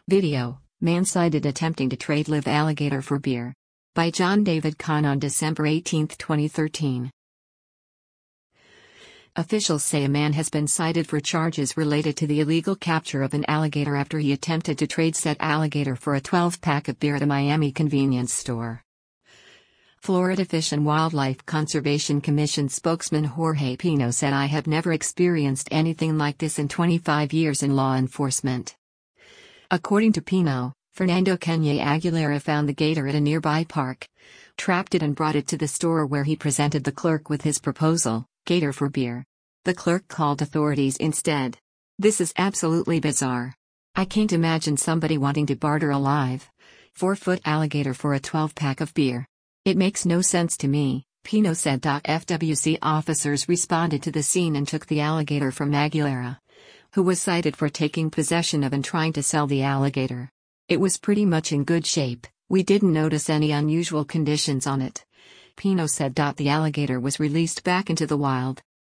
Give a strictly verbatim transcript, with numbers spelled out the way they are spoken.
Video: man sighted attempting to trade live alligator for beer. By John David Kahn on December eighteenth, twenty thirteen. Officials say a man has been cited for charges related to the illegal capture of an alligator after he attempted to trade said alligator for a twelve pack of beer at a Miami convenience store. Florida Fish and Wildlife Conservation Commission spokesman Jorge Pino said, "I have never experienced anything like this in twenty-five years in law enforcement." According to Pino, Fernando Kenya Aguilera found the gator at a nearby park, trapped it and brought it to the store where he presented the clerk with his proposal, gator for beer. The clerk called authorities instead. "This is absolutely bizarre. I can't imagine somebody wanting to barter a live, four-foot alligator for a twelve pack of beer. It makes no sense to me," Pino said. F W C officers responded to the scene and took the alligator from Aguilera, who was cited for taking possession of and trying to sell the alligator. "It was pretty much in good shape, we didn't notice any unusual conditions on it," Pino said. The alligator was released back into the wild.